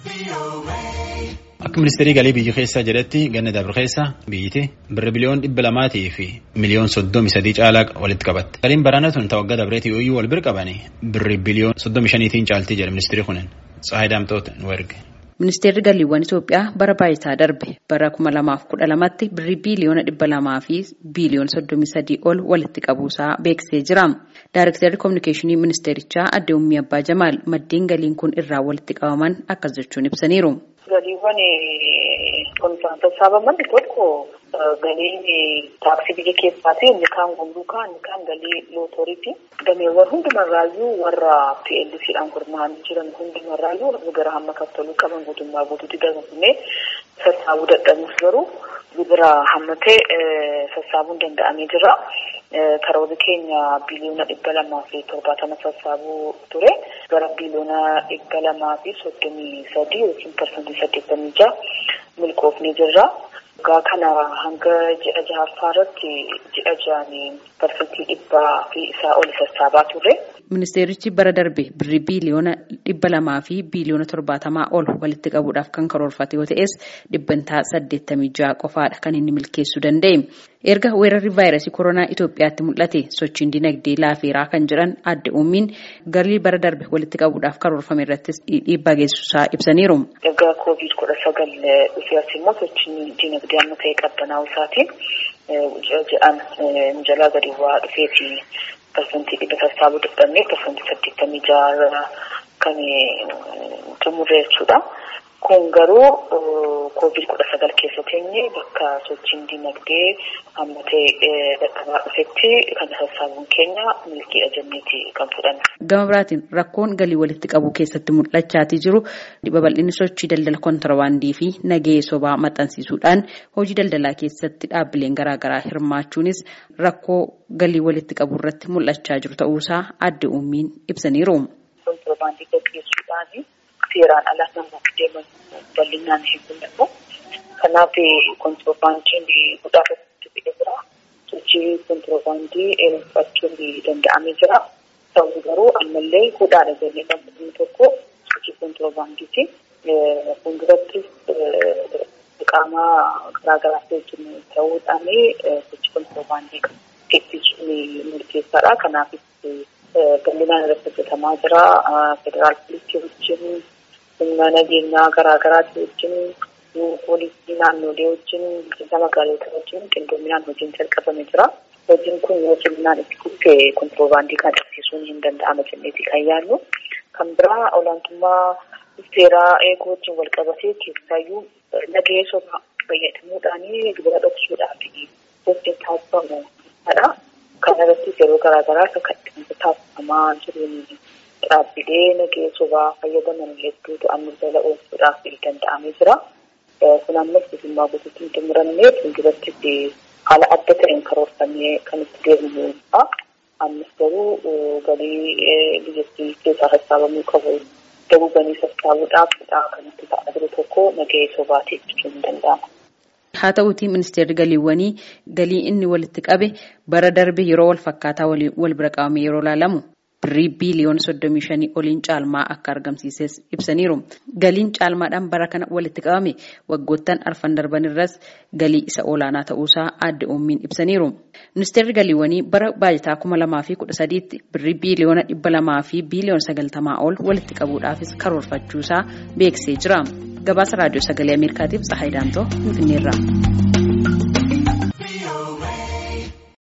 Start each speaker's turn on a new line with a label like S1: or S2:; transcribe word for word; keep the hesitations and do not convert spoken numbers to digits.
S1: Akka ministeerii galii biyya keessaa jedhetti ganna dabre keessa biyyatti birri biliyoon dhibba lamaatii fi miliyoon soddomi sadii caalaa walitti qabatte. Galiin baraana tun ta'u waggaa dabreetii ooyyuu wal bira qabanii birri biliyoon soddomi shaniitiin caaltii jedha ministeerri kunin Tsahaay Daamtoota nu erge.
S2: Ministeerri galiiwwan Itoophiyaa bara baayitaa darbe bara kuma lamaaf kudha lamatti birri biliyoona dhibba lamaa fi biliyoon soddomi sadii ol walitti qabuusaa beeksisee jira. Daarektarri Kominikeeshinii Ministeerichaa Adde Ummii Abbaa Jamaal maddeen galiin kun irraa walitti qabaman akkas jechuun ibsaniiru.
S3: Galiiwwan kun sassaabaman tokko galiin taaksii biyya keessaatii inni kaan gumruukaa inni kaan galii lootoriiti. Gameewwan hundumarraayyuu warra P L C dhaan gurmaa'anii jiran hundumarraayyuu warra gara hamma kaffaluu qaban guutummaa guutuutti dabalatee sassaabuu dadhabuuf garuu gibira hammatee sassaabuun danda'amee jira. Karoora keenya biliyoona dhibba lamaa fi torbaatama sassaabuu ture gara biliyoona dhibba lamaa fi soddomii sadii yookiin parsantii saddeettamii jaha milkoofnee jirra. Gaa kana hanga ji'a jahaffaa irratti ji'a ja'anii parsantii dhibbaa fi isaa ol sassaabaa ture.
S2: Ministeerichi bara darbe birri biliyoona dhibba lamaa fi biliyoona torbaatamaa ol walitti qabuudhaaf kan karoorfate yoo ta'es dhibbantaa saddeettamii jaha qofaadha kan inni milkeessuu danda'e. Erga weerarri vaayirasii koronaa Itoophiyaatti mul'ate sochiin dinagdee laafeeraa kan jiran Adde Ummiin galii bara darbe walitti qabuudhaaf karoorfame irrattis dhiibbaa geessisaa ibsaniiru.
S3: Erga koovid kudha sagal dhufee as immoo sochiin dinagdee amma ta'e qabbanaa'uu isaatiin ji'aan jalaa gadi waa dhufee fi parsantii dhibba sassaabuu dadhabnee parsantii saddeettamii jaha kan xumurre jechuudha. Kun garuu koovid kudha sagal keessa teenye bakka sochiin dinagdee amma ta'e dadhabaa dhufetti kan sassaabuun keenya milkiidha jenneeti kan fudhanne.
S2: Gama biraatiin rakkoon galii walitti qabuu keessatti mul'achaatii jiru babal'inni sochii daldala kontirbaandii fi nagahee sobaa maxxansiisuudhaan hojii daldalaa keessatti dhaabbileen garaagaraa hirmaachuunis rakkoo galii walitti qabuu irratti mul'achaa jiru ta'uusaa Adde Ummiin ibsaniiru.
S3: Kontirbaandii gaggeessuudhaan seeraan alaa namoota deeman bal'inaan hedduu. Kanaaf kontirbaandiin guddaa keessatti fidee jira. Sochii kontirbaandii eegachuun danda'amee jira. Ta'u garuu ammallee hudhaadha jennee kan fudhannu tokko sochii kontirbaandiiti. Fuulduratti qaama garaagaraa wajjin ta'uudhaan sochii kontirbaandii ittisuun murteessaadha. Kanaaf bal'inaan irratti hojjetamaa jira. Federaal Poolisii wajjin humna nageenyaa garaagaraati wajjin poolisii naannolee wajjin bulchiinsa magaalota wajjin qindoominaan hojiin jalqabamee jira. Hojiin kun yoo ciminaan itti fufee kontirbaandii kan dhaabsisuun hin danda'ama jenneeti kan yaadnu. Kan biraa olaantummaa seeraa eeguu wajjin wal qabatee keessaayyuu nagahee sobaa fayyadamuudhaan gibira dhoksuudhaaf hojii taasifamuudha. Kana irratti yeroo garaagaraa akka taasifamaa jiruun dhaabbilee nagahee sobaa fayyadaman hedduutu amma jala oolchuudhaaf danda'amee jira. Kun ammas bilisummaa guutuutti xumuramnee fuulduratti haala adda ta'een karoorfamee kan itti deemnudha. Ammas garuu galii biyyattii keessaa sassaabamuu qabu garuu galii sassaabuudhaaf kan itti ta'aa jiru tokko nagahee sobaati jechuun ni danda'ama.
S2: Haa ta'uutii ministeerri galiiwwanii galii inni walitti qabe bara darbe yeroo wal fakkaataa wal bira qabame yeroo ilaalamu birrii biliyoona soddomii shanii oliin caalmaa akka argamsiises ibsaniiru. Galiin caalmaadhaan bara kana walitti qabame waggoottan arfan darban irras galii isa olaanaa ta'uusaa Adde Ummiin ibsaniiru. Ministeerri galiiwwanii bara baajataa kuma lamaa fi kudha sadiitti birrii biliyoona dhibba lamaa fi biliyoona sagaltamaa ol walitti qabuudhaafis karoorfachuusaa beeksisee jira. Gabaasa raadiyoo sagalee Ameerikaatiif Tsahaay Daamtoo Finfinneerraa.